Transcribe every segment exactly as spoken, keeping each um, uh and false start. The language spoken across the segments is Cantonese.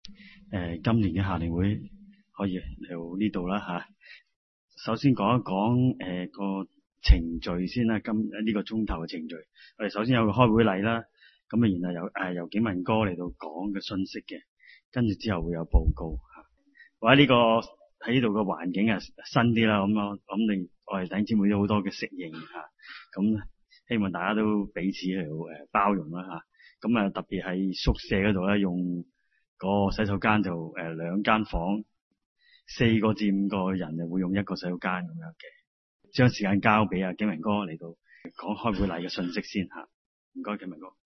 誒，今年嘅夏令會可以嚟到呢度啦吓。首先講一講誒個程序先啦，今呢個鐘頭嘅程序，我哋首先有個開會禮啦，咁啊，然後由誒由景文哥嚟到講嘅信息嘅，跟住之後會有報告吓。或者呢個喺呢度嘅環境啊新啲啦，咁我咁你我哋弟兄姊妹都好多嘅適應吓，咁希望大家都彼此嚟到誒包容啦吓。咁啊特別喺宿舍嗰度咧，用個洗手間就誒兩間房，四個至五個人就會用一個洗手間咁樣嘅。將時間交俾阿景文哥嚟到講開會禮嘅信息先吓。唔該，景文哥。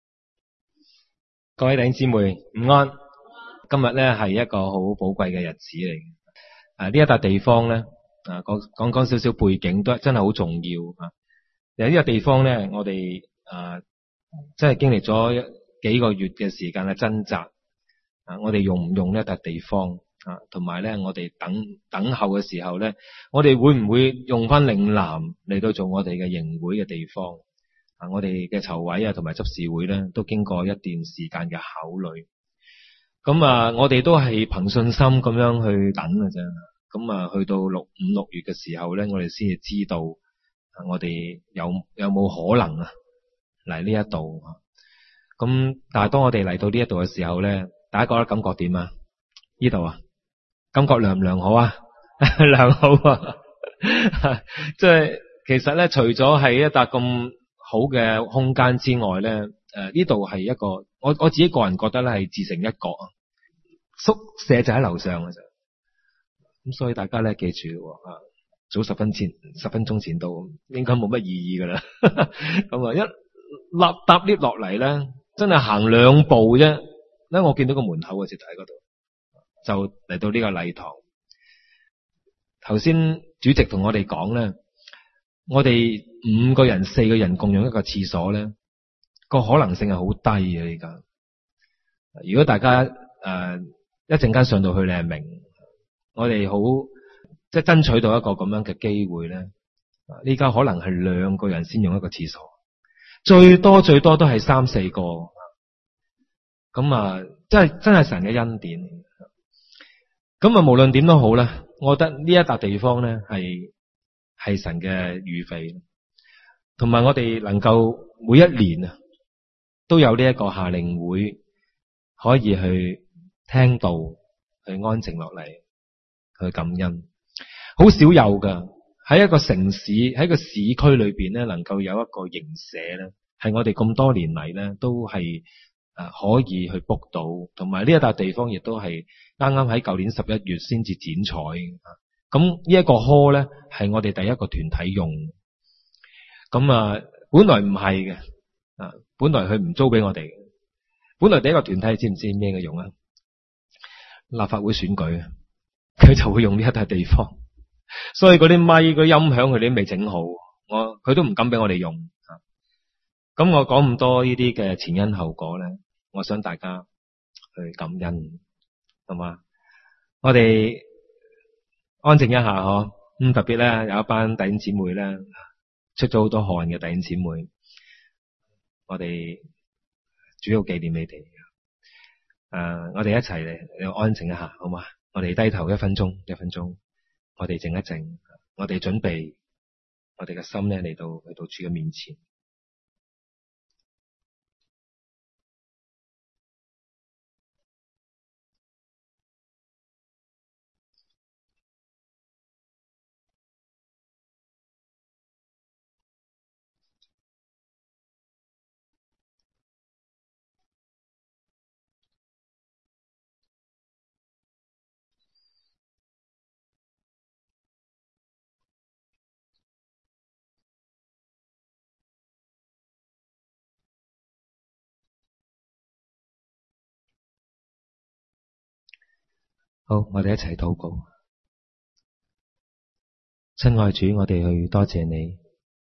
各位弟兄姊妹午安。今日咧係一個好寶貴嘅日子嚟嘅。啊，呢一笪地方咧，啊講講講少少背景都真係好重要啊。有呢個地方咧，我哋啊真係經歷咗幾個月嘅時間嘅掙扎。啊，我哋用唔用呢一笪地方啊？同埋咧，我哋等等候嘅時候咧，我哋會唔會用翻嶺南嚟到做我哋嘅營會嘅地方？啊，我哋嘅籌委啊，同埋執事會咧，都經過一段時間嘅考慮。咁啊，我哋都係憑信心咁樣去等嘅啫。咁啊，去到六五六月嘅時候咧，我哋先至知道，我哋有有冇可能啊嚟呢一度。咁但係當我哋嚟到呢一度嘅時候咧，大家覺得感覺點啊？呢度啊，感覺良唔良好啊？良好啊！即係其實咧，除咗係一笪咁好嘅空間之外咧，誒呢度係一個我我自己個人覺得咧係自成一國啊。宿舍就喺樓上嘅啫，咁所以大家咧記住啊，早十分前十分鐘前到，應該冇乜意義噶啦。咁啊，一立搭 lift 落嚟咧，真係行兩步啫。咧我見到個門口嘅直頭喺嗰度，就嚟到呢個禮堂。頭先主席同我哋講咧，我哋五個人四個人共用一個廁所咧，個可能性係好低嘅。而家如果大家誒、呃、一陣間上到去，你係明我哋好即係爭取到一個咁樣嘅機會咧。呢家可能係兩個人先用一個廁所，最多最多都係三四個。咁啊，真係真係神嘅恩典。咁啊，無論點都好啦，我覺得呢一笪地方咧係係神嘅預備，同埋我哋能夠每一年啊都有呢一個夏令會，可以去聽道，去安靜落嚟，去感恩。好少有噶，喺一個城市，喺個市區裏邊咧，能夠有一個營舍咧，係我哋咁多年嚟咧都係誒可以去 book 到，同埋呢一笪地方亦都係啱啱喺舊年十一月先至剪彩。咁呢一個 hall 咧係我哋第一個團體用。咁啊，本來唔係嘅，啊，本來佢唔租俾我哋。本來第一個團體知唔知咩嘅用啊？立法會選舉，佢就會用呢一笪地方。所以嗰啲咪、嗰啲音響佢哋都未整好，我佢都唔敢俾我哋用。咁我講咁多呢啲嘅前因後果咧，我想大家去感恩，好嘛？我哋安靜一下嗬。咁特別咧，有一班弟兄姊妹咧出咗好多汗嘅弟兄姊妹，我哋主要紀念你哋。誒、呃，我哋一齊嚟安靜一下，好嘛？我哋低頭一分鐘，一分鐘，我哋靜一靜，我哋準備我哋嘅心咧嚟到嚟到主嘅面前。好，我哋一齊禱告。親愛主，我哋去多謝你，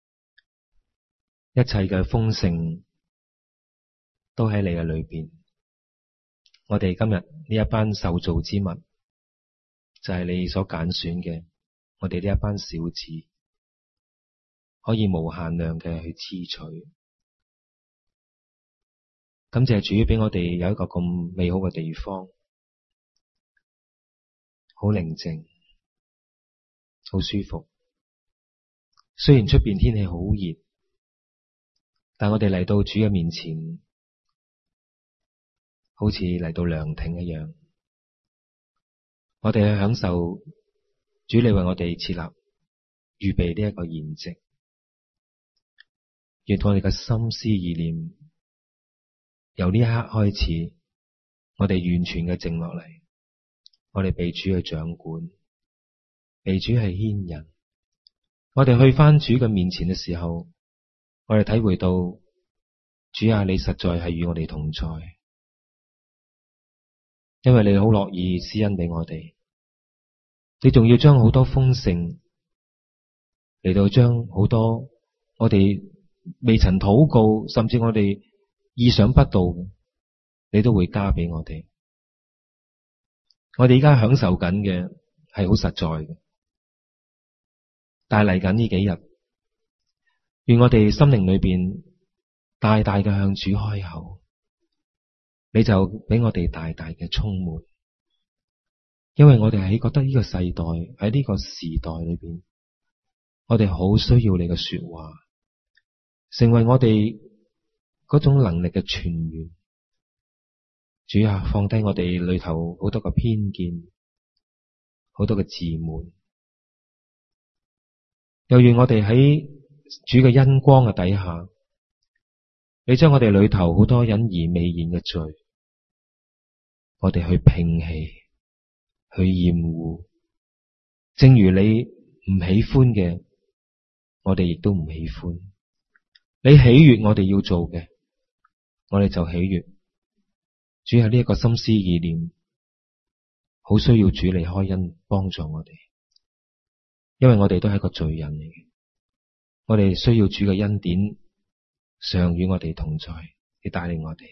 一切嘅豐盛都喺你嘅裏邊。我哋今日呢一班受造之物，就係你所揀選嘅，我哋呢一班小子，可以無限量嘅去支取。感謝主俾我哋有一個咁美好嘅地方， 好寧靜，好舒服。雖然出邊天氣好熱，但我哋嚟到主嘅面前，好似嚟到涼亭一樣。我哋去享受主你為我哋設立預備呢一個筵席，讓我哋嘅心思意念由呢一刻開始，我哋完全嘅靜落嚟，我哋被主去掌管，被主去牽引。我哋去返主嘅面前嘅時候，我哋體會到主啊，你實在係與我哋同在，因為你好樂意施恩俾我哋，你仲要將好多豐盛嚟到將好多我哋未曾禱告，甚至我哋意想不到嘅，你都會加俾我哋。我哋而家享受緊嘅係好實在嘅，但係嚟緊呢幾日，願我哋心靈裏邊大大嘅向主開口，你就俾我哋大大嘅充滿，因為我哋喺覺得呢個世代喺呢個時代裏邊，我哋好需要你嘅說話，成為我哋嗰種能力嘅泉源。主啊，放低我哋裏頭好多嘅偏見，好多嘅自滿，又願我哋喺主嘅恩光嘅底下，你將我哋裏頭好多隱而未現嘅罪，我哋去摒棄，去厭惡，正如你唔喜歡嘅，我哋亦都唔喜歡。你喜悅我哋要做嘅，我哋就喜悅。主係呢一個心思意念，好需要主嚟開恩幫助我哋，因為我哋都係一個罪人嚟嘅，我哋需要主嘅恩典常與我哋同在，嚟帶領我哋。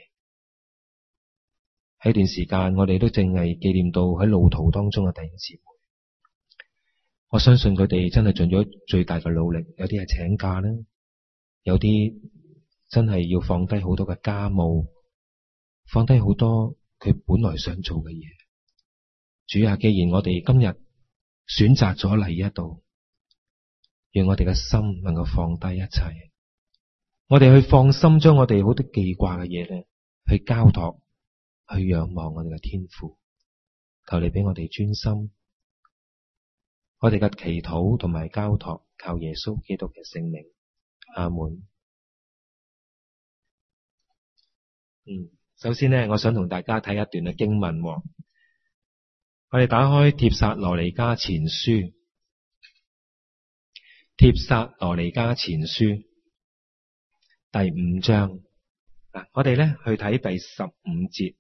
喺段時間，我哋都正係紀念到喺路途當中嘅弟兄姊妹，我相信佢哋真係盡咗最大嘅努力，有啲係請假啦，有啲真係要放低好多嘅家務，放低好多佢本來想做嘅嘢。主啊，既然我哋今日選擇咗嚟呢一度，讓我哋嘅心能夠放低一切，我哋去放心將我哋好多記掛嘅嘢咧，去交託，去仰望我哋嘅天父。求你俾我哋專心，我哋嘅祈禱同埋交託靠耶穌基督嘅聖名。阿門。嗯。首先呢，我想同大家睇一段嘅經文。我哋打開帖撒羅尼迦前書，帖撒羅尼迦前書第五章。嗱，我哋咧去睇第十五節，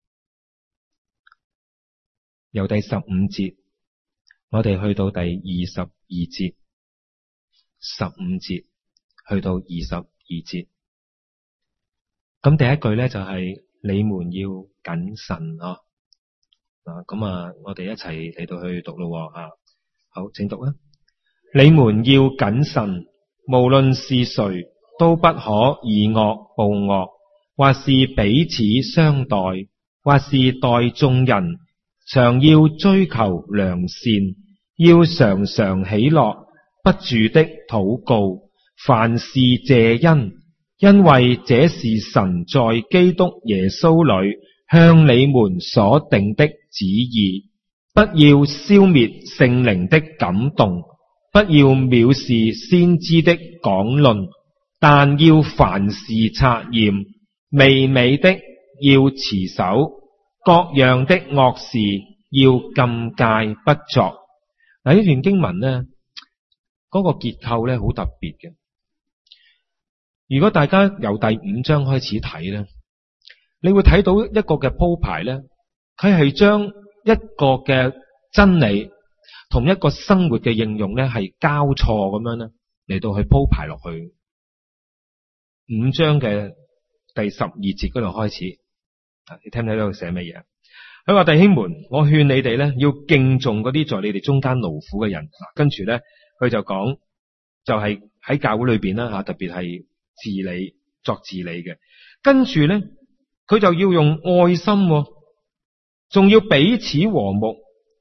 由第十五節我哋去到第二十二節，十五節去到二十二節。咁第一句咧就係、是、你們要謹慎啊！嗱，咁啊，我哋一齊嚟到去讀咯啊！好，請讀啊！你們要謹慎，無論是誰，都不可以惡報惡，或是彼此相待，或是待眾人，常要追求良善，要常常喜樂，不住的禱告，凡事謝恩。因為這是神在基督耶穌裏向你們所定的旨意。不要消滅聖靈的感動，不要藐視先知的講論，但要凡事察驗，微微的要持守，各樣的惡事要禁戒不作。嗱，呢段經文呢，嗰、那個結構呢，好特別嘅。如果大家由第五章開始睇咧，你會睇到一個嘅鋪排咧，佢係將一個嘅真理同一個生活嘅應用咧係交錯咁樣咧嚟到去鋪排落去。五章嘅第十二節嗰度開始，你聽唔聽到佢寫乜嘢？佢話：弟兄們，我勸你哋咧要敬重嗰啲在你哋中間勞苦嘅人。跟住咧，佢就講就係喺教會裏邊啦吓，特別係治理作治理嘅，跟住咧佢就要用愛心，仲要彼此和睦，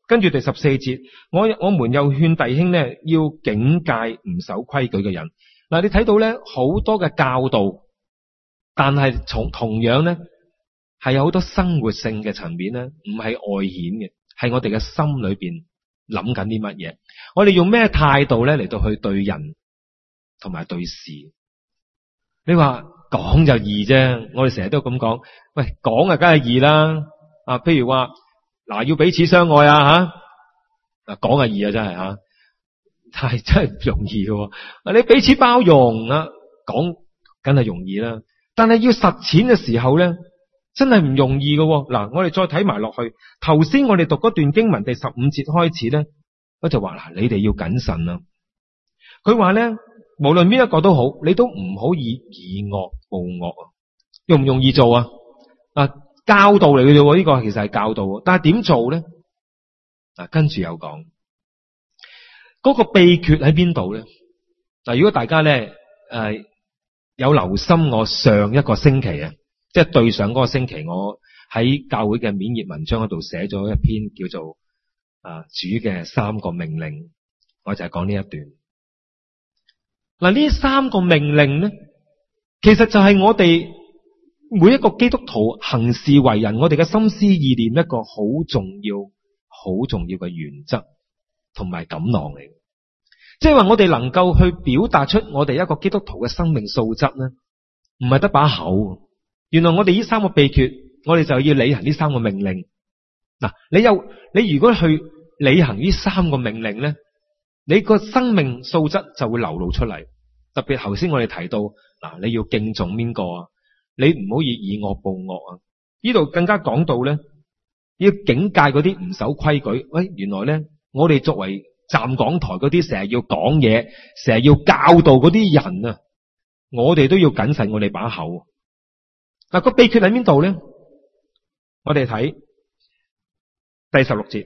跟住第十四節，我我們又勸弟兄呢，要警戒唔守規矩嘅人。嗱，你睇到咧好多嘅教導，但係從同樣咧係有好多生活性嘅層面咧，唔係外顯嘅，係我哋嘅心裏邊諗緊啲乜嘢。我哋用咩態度咧嚟到去對人同埋對事？你話講就易啫，我哋成日都咁講。喂，講啊，梗係易啦。啊，譬如話嗱，要彼此相愛啊，吓嗱，講係易啊，真係吓，但係真係唔容易嘅。啊，你彼此包容啊，講梗係容易啦。但係要實踐嘅時候咧，真係唔容易嘅。嗱，我哋再睇埋落去，頭先我哋讀嗰段經文第十五節開始咧，我就話嗱，你哋要謹慎啦。佢話咧，無論邊一個都好，你都唔好以以惡報惡啊。容唔容易做啊？啊，教導嚟嘅啫，呢個其實係教導，但係點做咧？嗱，跟住有講嗰個秘訣喺邊度咧？嗱，如果大家咧誒有留心我上一個星期啊，即係對上嗰個星期，我喺教會嘅勉勵文章嗰度寫咗一篇叫做啊主嘅三個命令，我就係講呢一段。嗱，呢三個命令咧，其實就係我哋每一個基督徒行事為人，我哋嘅心思意念一個好重要、好重要嘅原則同埋錦囊嚟。即係話我哋能夠去表達出我哋一個基督徒嘅生命素質咧，唔係得把口。原來我哋呢三個秘訣，我哋就要履行呢三個命令。嗱，你有你如果去履行呢三個命令咧，你個生命素質就會流露出嚟。特別頭先我哋提到，嗱，你要敬重邊個啊？你唔好以以惡報惡啊！呢度更加講到咧，要警戒嗰啲唔守規矩。喂，原來咧，我哋作為站講台嗰啲成日要講嘢，成日要教導嗰啲人啊，我哋都要謹慎我哋把口。嗱，個秘訣喺邊度咧？我哋睇第十六節，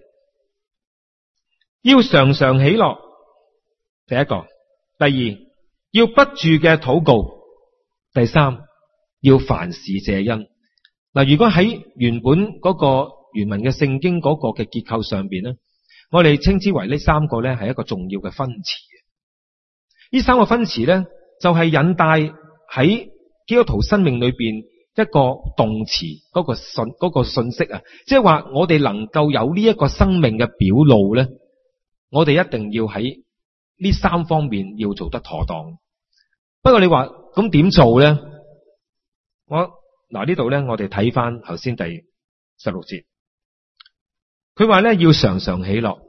要常常喜樂。第一個，第二，要不住嘅禱告。第三，要凡事謝恩。嗱，如果喺原本嗰個原文嘅聖經嗰個嘅結構上邊咧，我哋稱之為呢三個咧係一個重要嘅分詞。呢三個分詞咧就係引帶喺基督徒生命裏邊一個動詞嗰個信嗰個信息啊，即係話我哋能夠有呢一個生命嘅表露咧，我哋一定要喺呢三方面要做得妥當。不過你話咁點做咧？我嗱呢度咧，我哋睇翻頭先第十六節，佢話咧要常常喜樂。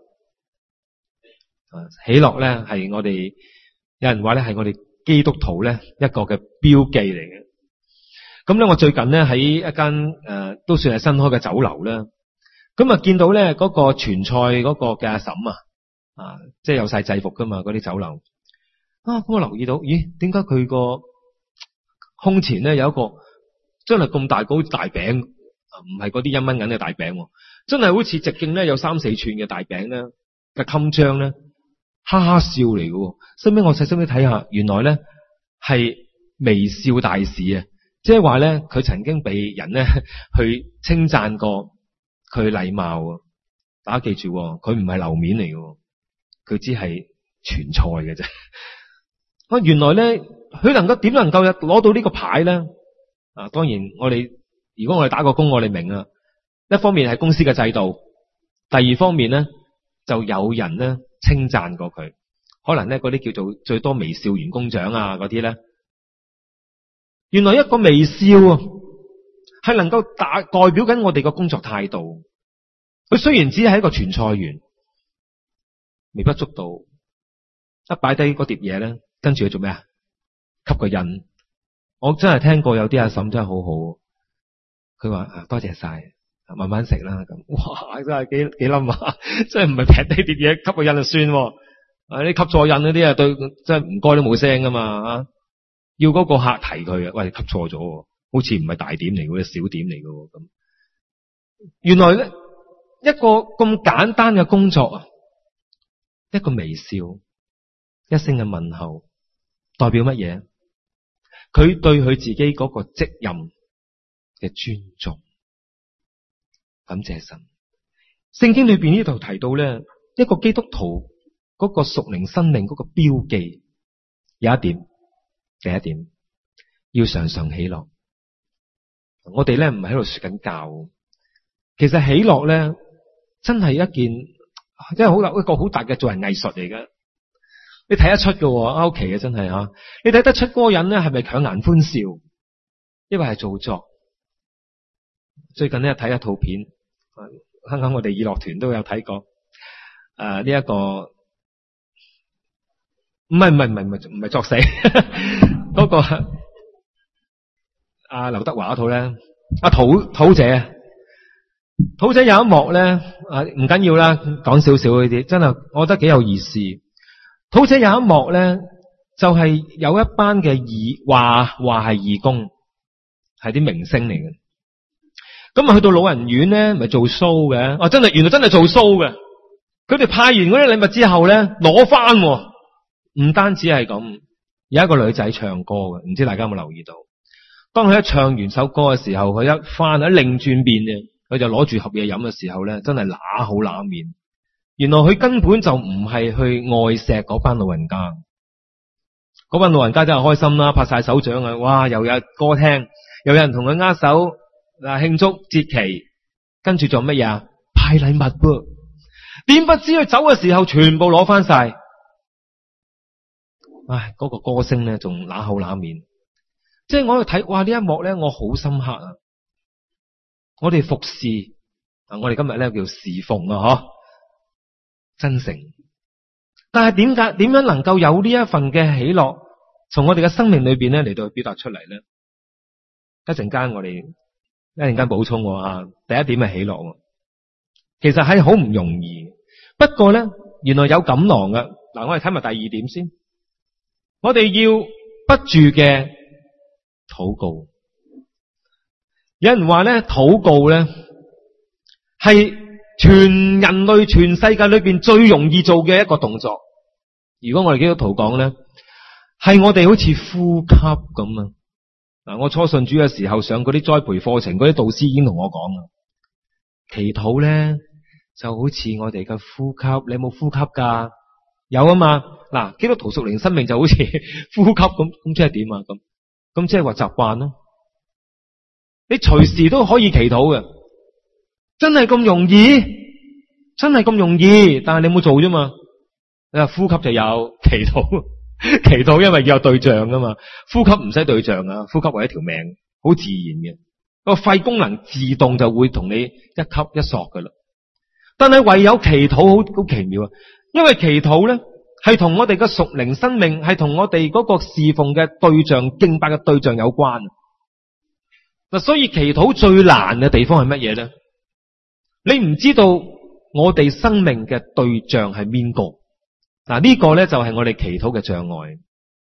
喜樂咧係我哋有人話咧係我哋基督徒咧一個嘅標記嚟嘅。咁咧我最近咧喺一間誒、呃、都算係新開嘅酒樓啦，咁啊見到咧嗰個傳菜嗰個嘅阿嬸啊，啊即係有晒制服噶嘛嗰啲酒樓啊，咁我留意到，咦，點解佢個胸前咧有一個真係咁大嗰大餅，唔係嗰啲一蚊銀嘅大餅，真係好似直徑咧有三四寸嘅大餅咧嘅襟章咧，哈哈笑嚟嘅。後尾我細心啲睇下，原來咧係微笑大使啊！即係話咧，佢曾經被人咧去稱讚過佢禮貌。大家記住，佢唔係樓面嚟嘅，佢只係傳菜嘅啫。啊，原來咧佢能夠點能夠攞到呢個牌咧？啊，當然我哋如果我哋打過工，我哋明啊。一方面係公司嘅制度，第二方面咧就有人咧稱讚過佢，可能咧嗰啲叫做最多微笑員工獎啊嗰啲咧。原來一個微笑啊，係能夠代代表緊我哋嘅工作態度。佢雖然只係一個傳菜員，微不足道，一擺低嗰碟嘢咧，跟住佢做咩啊？吸個印。我真係聽過有啲阿嬸真係好好，佢話啊多謝晒，慢慢食啦咁。哇，真係幾幾冧啊！真係唔係劈低碟嘢，吸個印就算。啊，你吸錯印嗰啲啊，對，真係唔該都冇聲噶嘛啊！要嗰個客提佢啊，喂，吸錯咗，好似唔係大點嚟嘅，小點嚟嘅咁。原來咧一個咁簡單嘅工作啊，一個微笑，一聲嘅問候，代表乜嘢？佢對佢自己嗰個職任嘅尊重，感謝神。 聖經裏邊呢度提到咧，一個基督徒嗰個屬靈生命嗰個標記，有一點，第一點要常常喜樂。我哋咧唔係喺度說緊教，其實喜樂咧真係一件，真係好一個好大嘅做人藝術嚟嘅。你睇得出嘅，好奇嘅真係吓。你睇得出嗰個人咧係咪強顏歡笑，因為係做作。最近咧睇一套片，啱啱我哋義樂團都有睇過。誒呢一個唔係唔係唔係唔係唔係作死嗰、那個阿劉、啊、德華嗰套咧，阿土土姐，土姐有一幕咧，啊唔緊要啦，講少少呢啲，真係我覺得幾有意思。土姐有一幕咧，就係、是、有一班嘅義話話係義工，係啲明星嚟嘅。咁啊去到老人院咧，咪做 show 嘅，哦真係原來真係做 show 嘅。佢哋派完嗰啲禮物之後咧，攞翻，唔單止係咁，有一個女仔唱歌嘅，唔知大家有冇留意到？當佢一唱完首歌嘅時候，佢一翻一擰轉面嘅，佢就攞住盒嘢飲嘅時候咧，真係揦好揦面。原來佢根本就唔係去愛錫嗰班老人家，嗰班老人家真係開心啦，拍晒手掌啊！哇，又有歌聽，又有人同佢握手嗱，慶祝節期，跟住做乜嘢啊？派禮物噃，點不知佢走嘅時候全部攞翻晒。唉，嗰、那個歌星咧仲揦口揦面，即係我喺度睇，哇！呢一幕咧我好深刻啊！我哋服侍啊，我哋今日咧叫侍奉啊，嗬，真誠。但係點解點樣能夠有呢一份嘅喜樂，從我哋嘅生命裏邊咧嚟到去表達出嚟咧？一陣間我哋一陣間補充啊，第一點係喜樂，其實係好唔容易。不過咧，原來有錦囊㗎。嗱，我哋睇埋第二點先。我哋要不住嘅禱告。有人話咧，禱告咧係全人類全世界裏邊最容易做嘅一個動作。如果我哋基督徒講咧，係我哋好似呼吸咁啊！嗱，我初信主嘅時候上嗰啲栽培課程，嗰啲導師已經同我講啦，祈禱咧就好似我哋嘅呼吸。你有冇呼吸噶？有啊嘛。嗱，基督徒屬靈生命就好似呼吸咁，咁即係點啊？咁咁即係話習慣咯。你隨時都可以祈禱嘅，真係咁容易？真係咁容易？但係你冇做啫嘛。你話呼吸就有，祈禱祈禱因為要有對象噶嘛。呼吸唔使對象啊，呼吸為一條命，好自然嘅。個肺功能自動就會同你一吸一索噶啦。但係唯有祈禱好好奇妙啊，因為祈禱咧係同我哋嘅屬靈生命，係同我哋嗰個侍奉嘅對象、敬拜嘅對象有關。嗱，所以祈禱最難嘅地方係乜嘢咧？你唔知道我哋生命嘅對象係邊個？嗱，呢個咧就係我哋祈禱嘅障礙。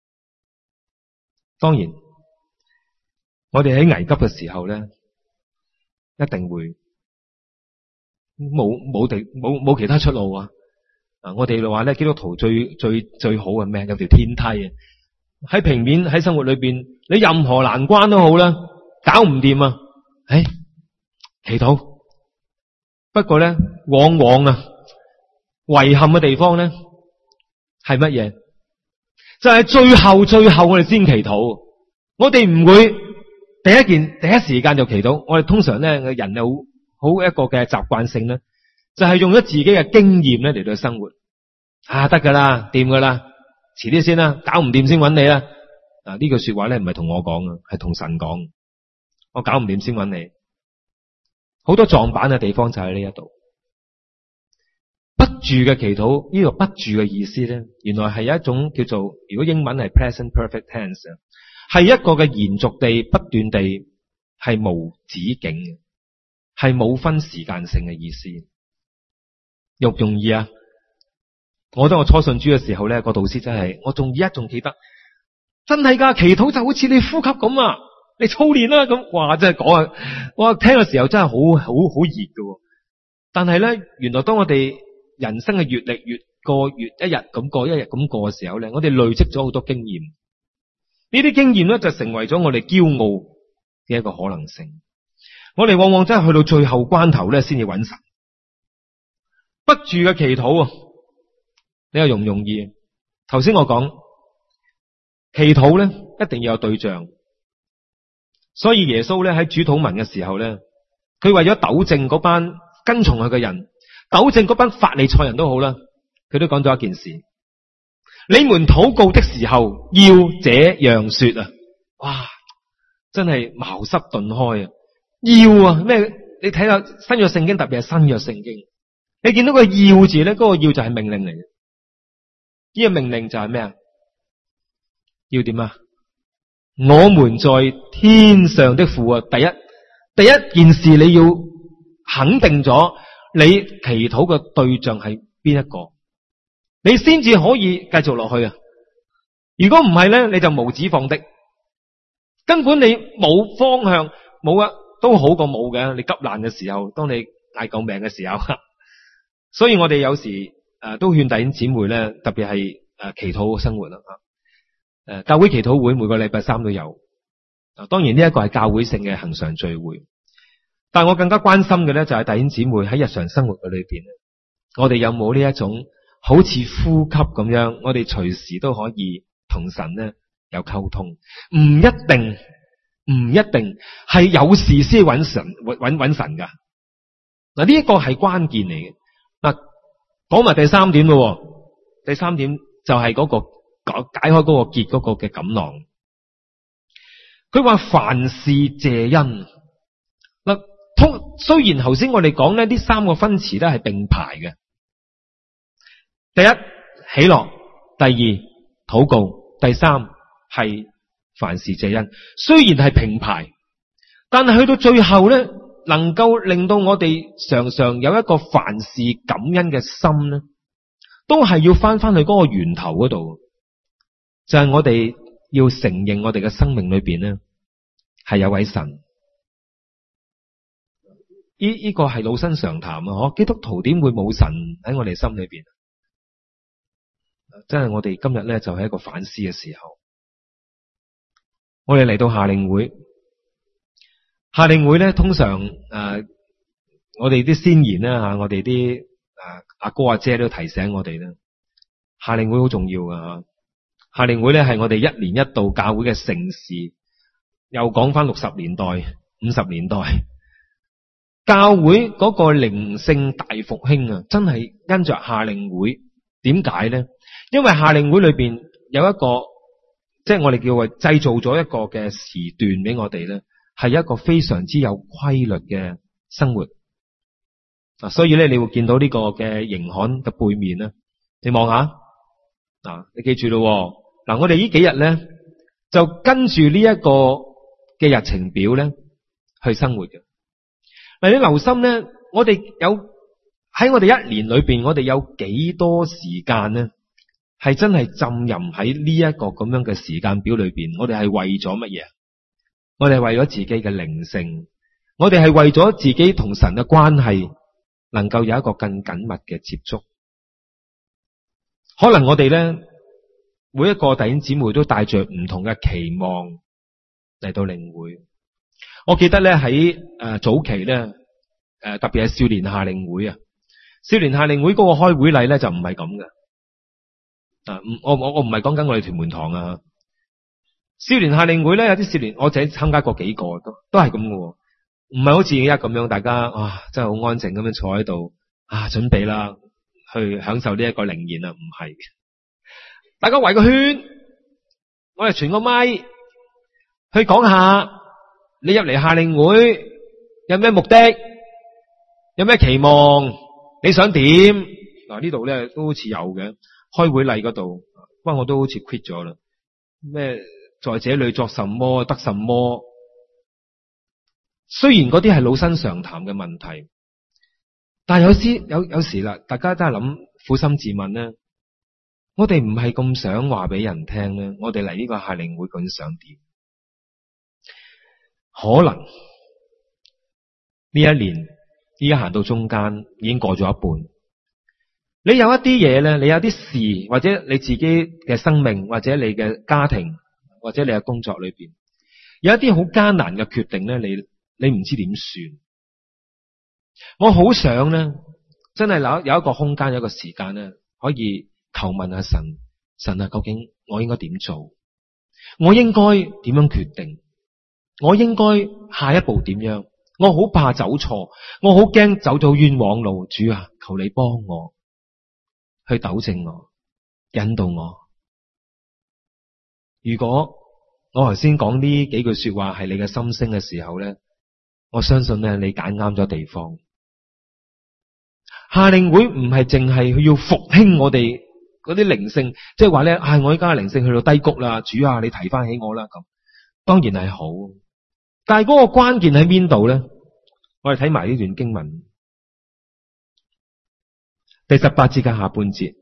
當然，我哋喺危急嘅時候咧，一定會冇冇地冇冇其他出路啊！啊，我哋就話咧，基督徒最最最好嘅咩？有條天梯啊！喺平面喺生活裏邊，你任何難關都好啦，搞唔掂啊！誒，祈禱。不過咧，往往啊，遺憾嘅地方咧係乜嘢？就係最後最後我哋先祈禱。我哋唔會第一件第一時間就祈禱。我哋通常咧，人有好一個嘅習慣性咧，就係用咗自己嘅經驗咧嚟到生活。啊，得噶啦，掂噶啦，遲啲先啦，搞唔掂先揾你啦。嗱，呢句說話咧唔係同我講嘅，係同神講。我搞唔掂先揾你。好多撞板嘅地方就喺呢一度。不住嘅祈禱，呢個不住嘅意思咧，原來係一種叫做，如果英文係 present perfect tense，係一個嘅延續地、不斷地，係無止境嘅，係冇分時間性嘅意思。容唔容易啊？我覺得我初信主嘅時候咧，個導師真係，我仲而家仲記得，真係噶，祈禱就好似你呼吸咁啊！你操練啦，咁哇，真係講啊，哇，聽嘅時候真係好好好熱㗎。但係咧，原來當我哋人生嘅閱歷越過越一日咁過，一日咁過嘅時候咧，我哋累積咗好多經驗。呢啲經驗咧就成為咗我哋驕傲嘅一個可能性。我哋往往真係去到最後關頭咧，先至揾神。 不住嘅祈禱啊，你又容唔容易？頭先我講祈禱咧，一定要有對象，所以耶穌咧喺主禱文嘅時候咧，佢為咗糾正嗰班跟從佢嘅人，糾正嗰班法利賽人都好啦，佢都講咗一件事：你們禱告的時候要這樣說啊！哇，真係茅塞頓開啊！要啊咩？你睇下新約聖經，特別係新約聖經，你見到個要字咧，嗰、嗰個要就係命令嚟嘅。呢個命令就係咩啊？要點啊？我們在天上的父啊！第一第一件事你要肯定咗你祈禱嘅對象係邊一個，你先至可以繼續落去啊！如果唔係咧，你就無止放的，根本你冇方向，冇啊，都好過冇嘅。你急難嘅時候，當你嗌救命嘅時候，所以我哋有時誒、呃、都勸弟兄姊妹咧，特別係誒祈禱嘅生活啦。誒、呃，教會祈禱會每個禮拜三都有。啊，當然呢一個係教會性嘅恆常聚會，但係我更加關心嘅咧就係弟兄姊妹喺日常生活嘅裏邊，我哋有冇呢一種好似呼吸咁樣，我哋隨時都可以同神咧有溝通，唔一定唔一定係有事先揾神揾揾神噶。嗱，呢一個係關鍵嚟嘅。嗱，講埋第三點咯。第三點就係嗰個解開嗰個結嗰個嘅錦囊。佢話凡事謝恩。嗱，通雖然頭先我哋講咧，呢三個分詞咧係並排嘅。第一喜樂，第二禱告，第三係凡事謝恩。雖然係平排，但係去到最後咧，能夠令到我哋常常有一個凡事感恩嘅心咧，都係要翻翻去嗰個源頭嗰度，就係我哋要承認我哋嘅生命裏邊咧係有位神。呢呢個係老生常談啊！嗬，基督徒點會冇神喺我哋心裏邊？真係我哋今日咧就係一個反思嘅時候。我哋嚟到夏令會，夏令會咧通常誒、呃，我哋啲先賢啦吓，我哋啲誒阿哥阿姐都提醒我哋啦，夏令會好重要噶吓。夏令會咧係我哋一年一度教會嘅盛事。又講翻六十年代、五十年代，教會嗰個靈性大復興啊，真係跟着夏令會。點解咧？因為夏令會裏邊有一個，即係我哋叫為製造咗一個嘅時段俾我哋咧，係一個非常之有規律嘅生活。嗱，所以咧你會見到呢個嘅營刊嘅背面咧，你望下，嗱，你記住咯，嗱，我哋呢幾日咧就跟住呢一個嘅日程表咧去生活嘅。嗱，你留心咧，我哋有喺我哋一年裏邊，我哋有幾多時間咧，係真係浸淫喺呢一個咁樣嘅時間表裏邊。我哋係為咗乜嘢？我哋係為咗自己嘅靈性，我哋係為咗自己同神嘅關係能夠有一個更緊密嘅接觸。可能我哋咧每一個弟兄姊妹都帶着唔同嘅期望嚟到領會。我記得咧喺誒早期咧誒、呃、特別係少年夏令會啊，少年夏令會嗰個開會禮咧就唔係咁嘅。啊，我我我唔係講緊我哋屯門堂啊。少年夏令會咧有啲少年，我自己參加過幾個，都都係咁嘅，唔係好似而家咁樣，大家啊真係好安靜咁樣坐喺度啊，準備啦去享受呢一個靈言啊，唔係，大家圍個圈，我哋傳個咪去講下你入嚟夏令會有咩目的，有咩期望，你想點？嗱，呢度咧都好似有嘅，開會禮嗰度，不過我都好似 quit 咗啦。咩在這裏作什麼得什麼？雖然嗰啲係老生常談嘅問題，但係有時有有時啦，大家都係諗苦心自問咧，我哋唔係咁想話俾人聽咧，我哋嚟呢個夏令會究竟想點？可能呢一年依家行到中間已經過咗一半，你有一啲嘢咧，你有啲事或者你自己嘅生命或者你嘅家庭或者你嘅工作裏邊有一啲好艱難嘅決定咧，你你唔知點算。我好想咧真係有有一個空間，有一個時間咧，可以求問下神，神啊，究竟我應該點做？我應該點樣決定？我應該下一步點樣？我好怕走錯，我好驚走咗冤枉路。主啊，求你幫我去糾正我，引導我。如果我頭先講呢幾句說話係你嘅心聲嘅時候咧，我相信咧你揀啱咗地方。夏令會唔係淨係要復興我哋嗰啲靈性，即係話咧，唉，我依家靈性去到低谷啦，主啊，你提翻起我啦咁。當然係好，但係嗰個關鍵喺邊度咧？我哋睇埋呢段經文，第十八節嘅下半節，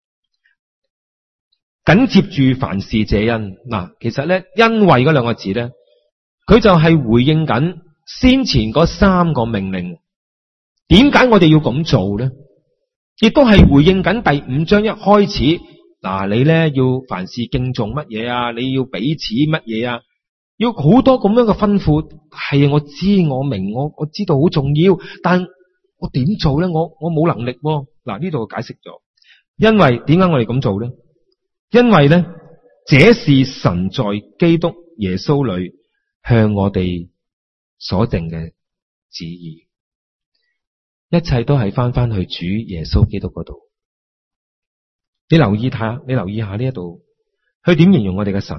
緊接住凡事謝恩。嗱，其實咧，因為嗰兩個字咧，佢就係回應緊先前嗰三個命令。點解我哋要咁做咧？亦都係回應緊第五章一開始，嗱，你咧要凡事敬重乜嘢啊？你要彼此乜嘢啊？要好多咁樣嘅吩咐。係我知我明我我知道好重要，但我點做咧？我我冇能力喎。嗱，呢度解釋咗，因為點解我哋咁做咧？因為咧，這是神在基督耶穌裏向我哋所定嘅旨意。一切都係翻翻去主耶穌基督嗰度。你留意下，你留意下呢一度，佢點形容我哋嘅神？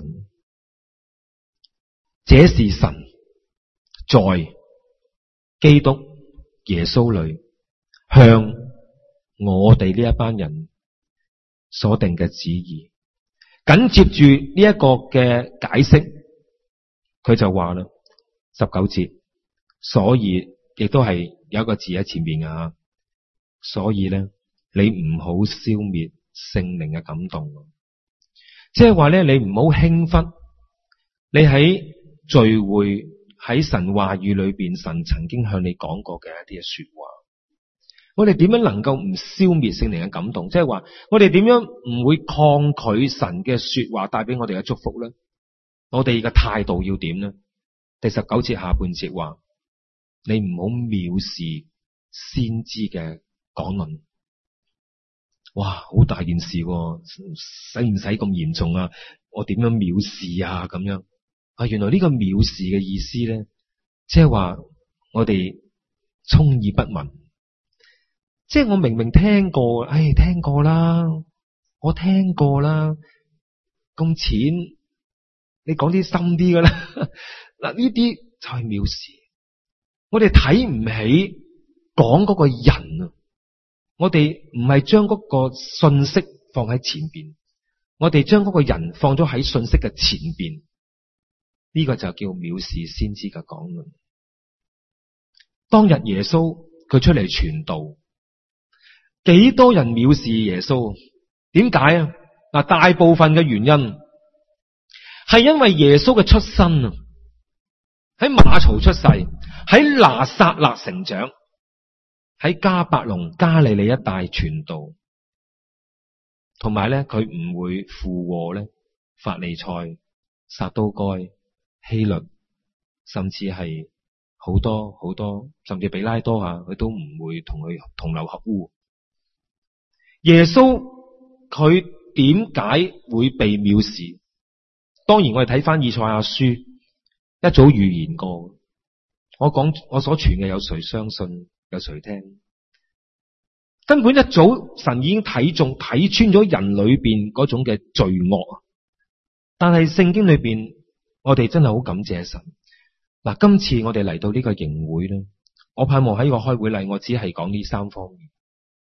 這是神在基督耶穌裏向我哋呢一班人所定嘅旨意。緊接住呢一個嘅解釋，佢就話啦，十九節，所以亦都係有一個字喺前面啊，所以咧，你唔好消滅聖靈嘅感動，即係話咧，你唔好輕忽你喺聚會喺神話語裏邊，神曾經向你講過嘅一啲嘅說話。我哋點樣能夠唔消滅聖靈嘅感動？即係話，我哋點樣唔會抗拒神嘅說話帶俾我哋嘅祝福咧？我哋嘅態度要點咧？第十九節下半節話，你唔好藐視先知嘅講論。哇，好大件事喎，使唔使咁嚴重啊？我點樣藐視啊？咁樣啊？原來呢個藐視嘅意思咧，即係話我哋充耳不聞。即係我明明聽過，唉，聽過啦，我聽過啦，咁淺，你講啲深啲㗎啦。嗱，呢啲就係藐視。我哋睇唔起講嗰個人啊，我哋唔係將嗰個信息放喺前邊，我哋將嗰個人放咗喺信息嘅前邊，呢個就叫藐視先知嘅講論。當日耶穌佢出嚟傳道，幾多人藐視耶穌？點解啊？嗱，大部分嘅原因係因為耶穌嘅出身啊，喺馬槽出世，喺拿撒勒成長，喺迦百農、加利利一帶傳道，同埋咧佢唔會附和咧法利賽、撒都該、希律，甚至係好多好多，甚至比拉多啊，佢都唔會同佢同流合污。耶穌佢點解會被藐視？當然我哋睇翻以賽亞書，一早預言過。我講我所傳嘅，有誰相信？有誰聽？根本一早神已經睇中睇穿咗人裏邊嗰種嘅罪惡。但係聖經裏邊，我哋真係好感謝神。嗱，今次我哋嚟到呢個營會咧，我盼望喺個開會禮，我只係講呢三方面。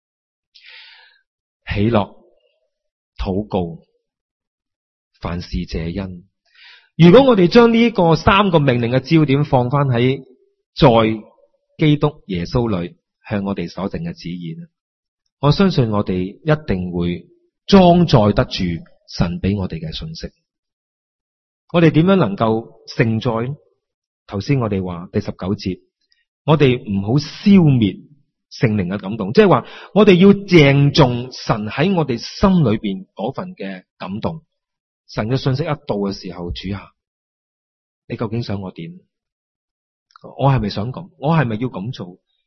喜樂、禱告、凡事謝恩。如果我哋將呢個三個命令嘅焦點放翻喺在基督耶穌裏向我哋所定嘅旨意，我相信我哋一定會裝載得住神俾我哋嘅信息。我哋點樣能夠承載？頭先我哋話第十九節，我哋唔好消滅聖靈嘅感動，即係話我哋要鄭重神喺我哋心裏邊嗰份嘅感動。神嘅信息一到嘅時候，主啊，你究竟想我點？我係咪想咁？我係咪要咁做？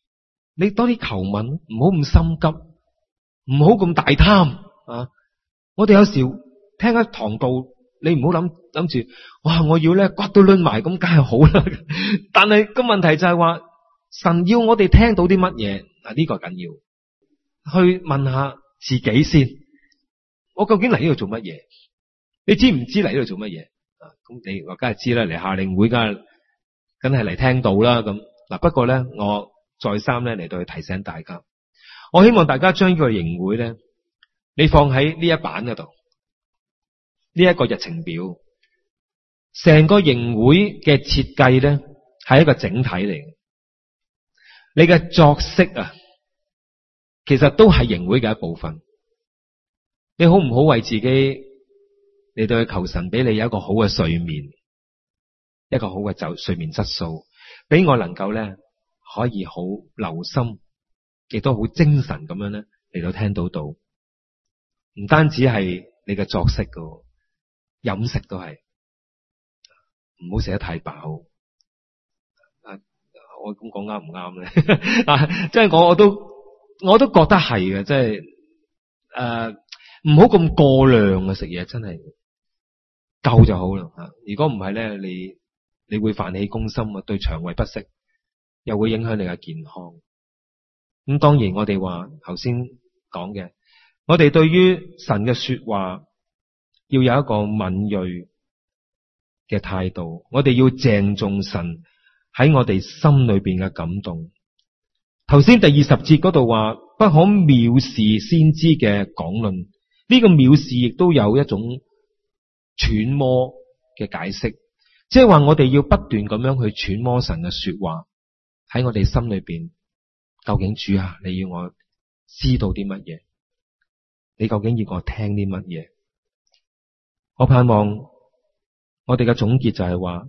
你多啲求問，唔好咁心急，唔好咁大貪啊！我哋有時聽一堂道，你唔好諗諗住，哇！我要咧骨都掄埋，咁梗係好啦。但係個問題就係話，神要我哋聽到啲乜嘢啊？呢個緊要，去問下自己先，我究竟嚟呢度做乜嘢？你知唔知嚟呢度做乜嘢啊？咁你話梗係知啦，嚟夏令會梗係梗係嚟聽到啦。咁嗱，不過咧，我再三咧嚟到去提醒大家，我希望大家將呢個營會咧，你放喺呢一版嗰度，呢一個日程表，成個營會嘅設計咧係一個整體嚟嘅。你嘅作息啊，其實都係營會嘅一部分。你好唔好為自己嚟到去求神俾你有一個好嘅睡眠，一個好嘅就睡眠質素，俾我能夠咧可以好留心，亦都好精神咁樣咧嚟到聽到到。唔單止係你嘅作息噶，飲食都係，唔好食得太飽。啊，我咁講啱唔啱咧？啊，即係我我都我都覺得係嘅，即係誒，唔好咁過量啊！食嘢真係夠就好啦。吓，如果唔係咧，你你會煩氣攻心啊，對腸胃不適，又會影響你嘅健康。咁當然我哋話頭先講嘅，我哋對於神嘅說話要有一個敏銳嘅態度，我哋要鄭重神喺我哋心裏邊嘅感動。頭先第二十節嗰度話不可藐視先知嘅講論，呢個藐視亦都有一種揣摩嘅解釋，即係話我哋要不斷咁樣去揣摩神嘅說話喺我哋心裏邊。究竟主啊，你要我知道啲乜嘢？你究竟要我聽啲乜嘢？我盼望我哋嘅總結就係話，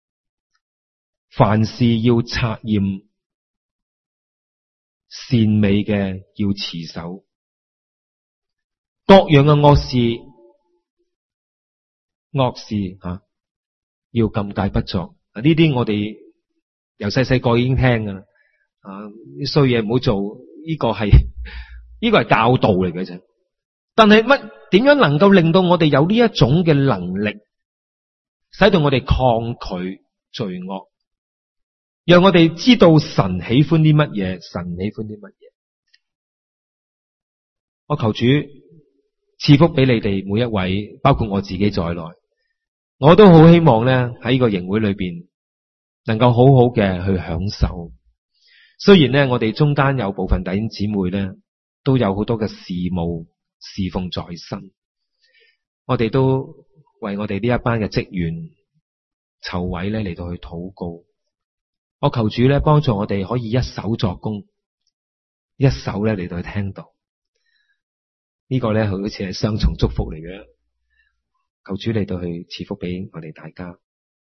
凡事要察驗，善美嘅要持守，各樣嘅惡事惡事吓、啊、要禁戒不作。呢啲我哋由細細個已經聽噶啦。啊！啲衰嘢唔好做，呢個係呢個係教導嚟嘅啫。但係乜點樣能夠令到我哋有呢一種嘅能力，使到我哋抗拒罪惡，讓我哋知道神喜歡啲乜嘢，神喜歡啲乜嘢？我求主賜福俾你哋每一位，包括我自己在內，我都好希望咧喺呢個營會裏邊能夠好好嘅去享受。雖然咧，我哋中間有部分弟兄姊妹咧，都有好多嘅事務侍奉在身，我哋都為我哋呢一班嘅職員籌委咧嚟到去禱告。我求主咧幫助我哋可以一手作工，一手咧嚟到去聽到。呢個咧好似係雙重祝福嚟嘅。求主嚟到去賜福俾我哋大家，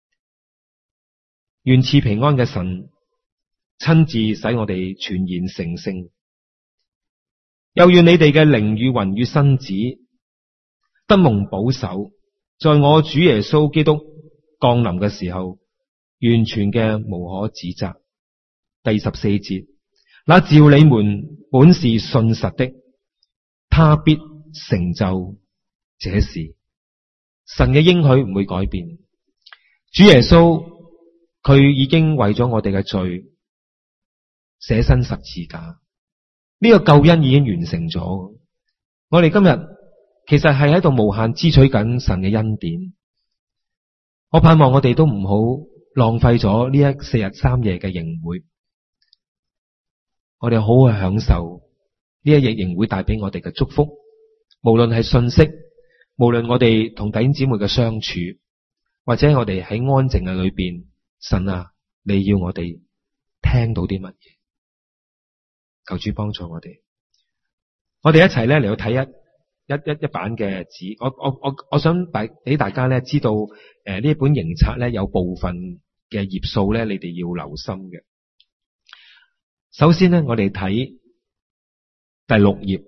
願賜平安嘅神親自使我哋全然成聖，又願你哋嘅靈與魂與身子得蒙保守，在我主耶穌基督降臨嘅時候，完全嘅無可指責。第十四節，那召你們本是信實的，他必成就這事。神嘅應許唔會改變，主耶穌佢已經為咗我哋嘅罪捨身十字架，呢個救恩已經完成咗。我哋今日其實係喺度無限支取緊神嘅恩典。我盼望我哋都唔好浪費咗呢一四日三夜嘅營會，我哋好好去享受呢一日營會帶俾我哋嘅祝福，無論係信息，無論我哋同弟兄姊妹嘅相處，或者我哋喺安靜嘅裏邊，神啊，你要我哋聽到啲乜嘢？求主幫助我哋，我哋一齊咧嚟到睇一一一一版嘅紙。我我我我想俾大家咧知道，誒、呃、呢一本營冊咧有部分嘅頁數咧，你哋要留心嘅。首先咧，我哋睇第六頁。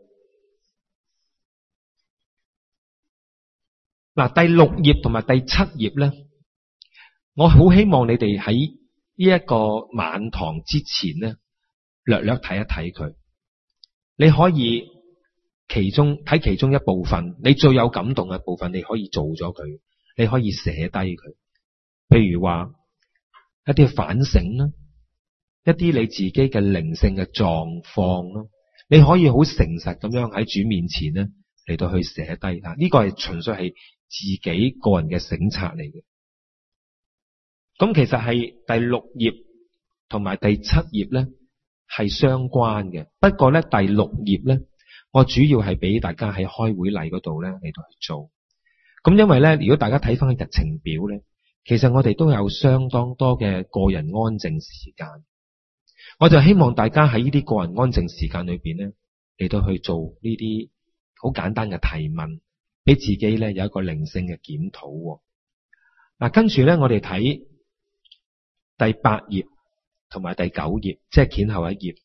嗱，第六頁同埋第七頁咧，我好希望你哋喺呢一個晚堂之前咧， 略略睇一睇佢。你可以其中睇其中一部分，你最有感動嘅部分，你可以做咗佢，你可以寫低佢。譬如話一啲反省啦，一啲你自己嘅靈性嘅狀況啦，你可以好誠實咁樣喺主面前咧嚟到去寫低啊！呢個係純粹係自己個人嘅省察嚟嘅。咁其實係第六頁同埋第七頁咧係相關嘅，不過咧第六頁咧，我主要係俾大家喺開會禮嗰度咧嚟到去做。咁因為咧，如果大家睇翻個日程表咧，其實我哋都有相當多嘅個人安靜時間。我就希望大家喺呢啲個人安靜時間裏邊咧嚟到去做呢啲好簡單嘅提問，俾自己咧有一個靈性嘅檢討。嗱，跟住咧我哋睇第八頁同埋第九頁，即係卷後一頁。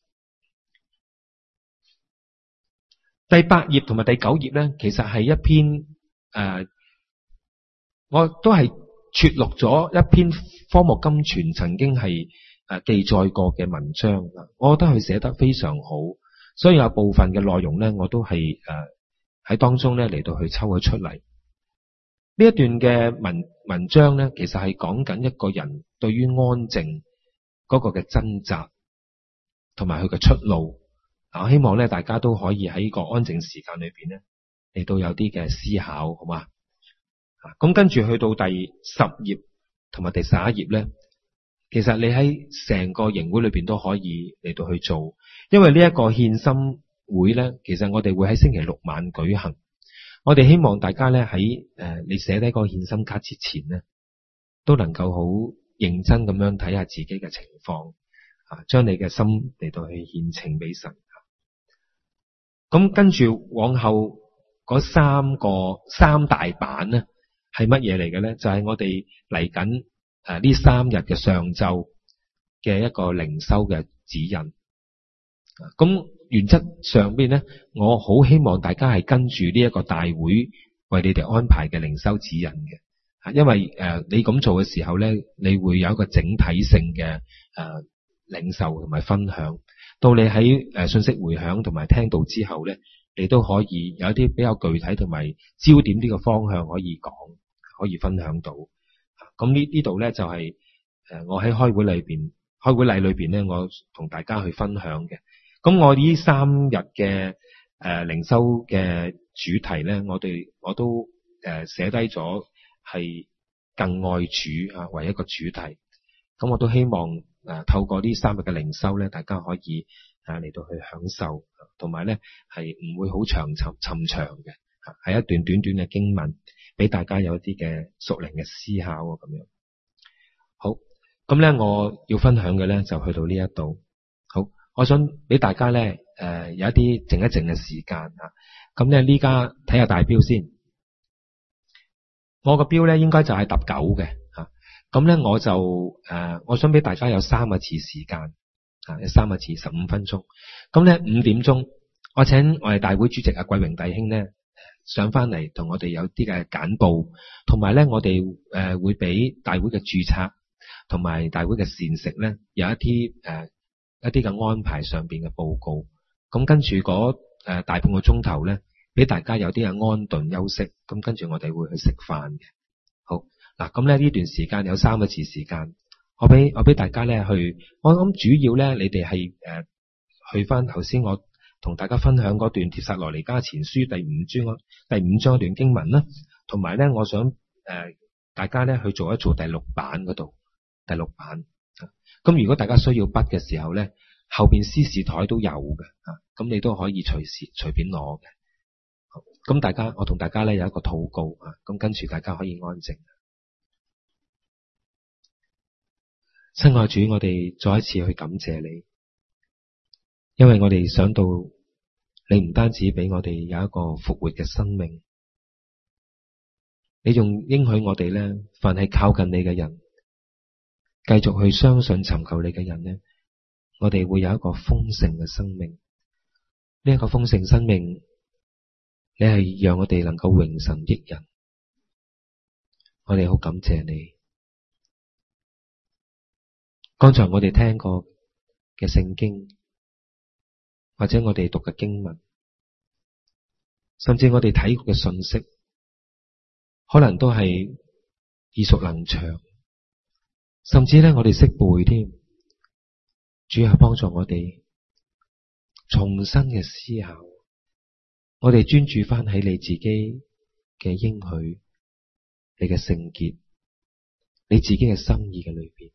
第八頁同埋第九頁咧，其實係一篇誒、呃，我都係撮錄咗一篇科目金傳曾經係誒記載過嘅文章。我覺得佢寫得非常好，所以有部分嘅內容咧，我都係誒喺當中咧嚟到去抽咗出嚟。呢一段嘅文文章咧，其實係講緊一個人對於安靜嗰個嘅掙扎，同埋佢嘅出路。我希望咧，大家都可以喺個安靜時間裏邊咧嚟到有啲嘅思考，好嘛？咁跟住去到第十頁同埋第十一頁咧，其實你喺成個營會裏邊都可以嚟到去做，因為呢一個獻心會咧，其實我哋會喺星期六晚舉行。我哋希望大家咧喺誒你寫低個獻心卡之前咧，都能夠好認真咁樣睇下自己嘅情況，啊，將你嘅心嚟到去獻呈俾神。咁跟住往後嗰三個三大版咧，係乜嘢嚟嘅咧？就係、是、我哋嚟緊誒呢三日嘅上晝嘅一個靈修嘅指引。咁原則上邊咧，我好希望大家係跟住呢一個大會為你哋安排嘅靈修指引嘅，因為誒、呃、你咁做嘅時候咧，你會有一個整體性嘅誒、呃、領受同埋分享。到你喺誒信息回響同埋聽到之後咧，你都可以有一啲比較具體同埋焦點呢個方向可以講，可以分享到。咁呢呢度咧就係誒我喺開會裏邊開會禮裏邊咧，我同大家去分享嘅。咁我呢三日嘅誒靈修嘅主題咧，我哋我都誒寫低咗係更愛主啊為一個主題。咁我都希望誒透過呢三日嘅靈修咧，大家可以誒嚟到去享受，同埋咧係唔會好長沉沉長嘅，係一段短短嘅經文，俾大家有一啲嘅屬靈嘅思考啊咁樣。好，咁咧我要分享嘅咧就去到呢一度。好。我想俾大家咧，誒、呃、有一啲靜一靜嘅時間啊。咁咧呢家睇下大標先，我個標咧應該就係揼九嘅吓。咁、啊、咧我就誒、呃，我想俾大家有三個字時間啊，有三個字十五分鐘。咁咧五點鐘，我請我哋大會主席阿桂榮弟兄咧上翻嚟，同我哋有啲嘅簡報，同埋咧我哋誒、呃、會俾大會嘅註冊同埋大會嘅膳食咧有一啲誒。呃一啲嘅安排上邊嘅報告，咁跟住嗰誒大半個鐘頭咧，俾大家有啲嘅安頓休息，咁跟住我哋會去食飯嘅。好嗱，咁咧呢段時間有三個字時間，我俾我俾大家咧去，我諗主要咧你哋係誒去翻頭先我同大家分享嗰段帖撒羅尼迦前書第五章第五章一段經文啦，同埋咧我想誒、呃、大家咧去做一做第六版嗰度，第六版。咁如果大家需要筆嘅時候咧，後邊司事台都有嘅，啊，咁你都可以隨時隨便攞嘅。咁大家，我同大家咧有一個禱告啊，咁跟住大家可以安靜。親愛主，我哋再一次去感謝你，因為我哋想到你唔單止俾我哋有一個復活嘅生命，你仲應許我哋咧，凡係靠近你嘅人，繼續去相信尋求你嘅人呢，我哋會有一個豐盛嘅生命。呢一個豐盛生命，你係讓我哋能夠榮神益人。我哋好感謝你。剛才我哋聽過嘅聖經， 或者我哋讀嘅經文，甚至我哋睇過嘅信息，可能都係耳熟能詳，甚至咧我哋識背添。主要係幫助我哋重新嘅思考，我哋專注翻喺你自己嘅應許，你嘅聖潔，你自己嘅心意嘅裏邊。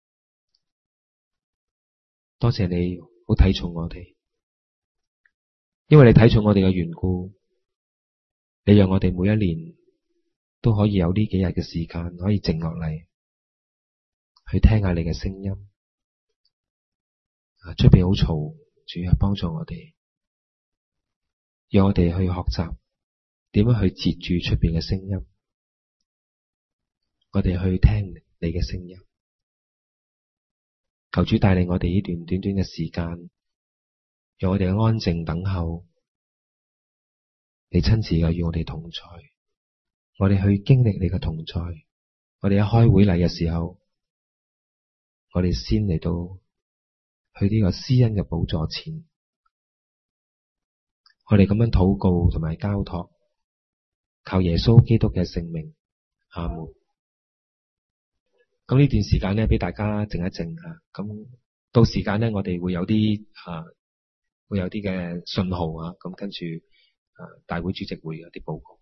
多謝你好睇重我哋，因為你睇重我哋嘅緣故，你讓我哋每一年都可以有呢幾日嘅時間可以靜落嚟，去聽下你嘅聲音。啊，出邊好嘈，主要係幫助我哋，讓我哋去學習點樣去截住出邊嘅聲音，我哋去聽你嘅聲音。求主帶領我哋呢段短短嘅時間，讓我哋安靜等候你親自嘅與我哋同在，我哋去經歷你嘅同在。我哋一開會禮嘅時候，我哋先嚟到去呢個施恩嘅寶座前，我哋咁樣禱告同埋交託，靠耶穌基督嘅聖名，阿門。咁呢段時間咧，俾大家靜一靜啊。咁到時間咧，我哋會有啲啊，會有啲嘅信號啊。咁跟住啊，大會主席會有啲報告。